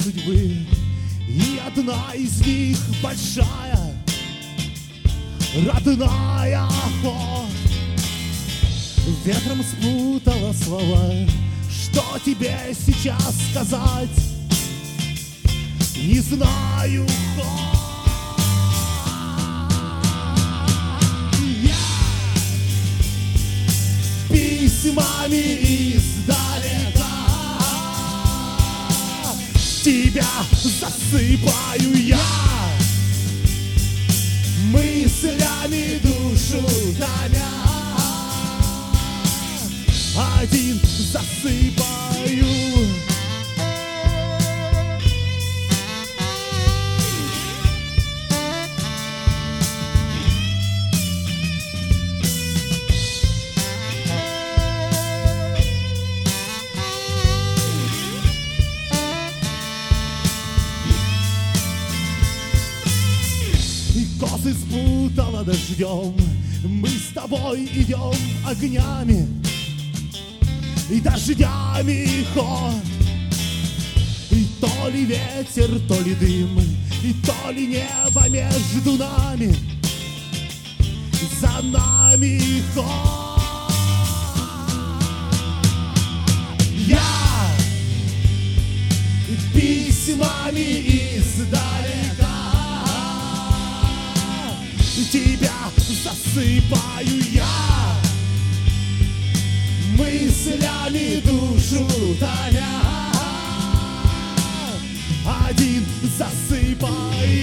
судьбы, и одна из них большая, родная. Ветром спутала слова, что тебе сейчас сказать, не знаю. Письмами издалека тебя засыпаю я, мыслями душу тоня, один засыпаю. Косы спутала дождем, мы с тобой идем огнями и дождями. И то ли ветер, то ли дым, и то ли небо между нами, за нами. Я письмами издалека тебя засыпаю я, мыслями душу тоня, один засыпаю.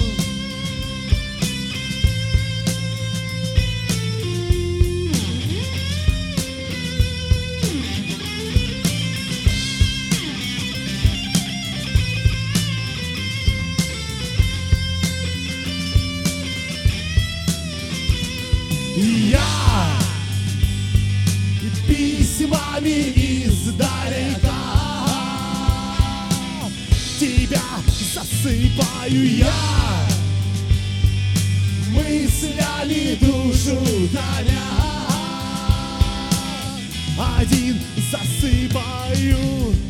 Я письмами издалека тебя засыпаю я, мыслями душу тоня, один засыпаю.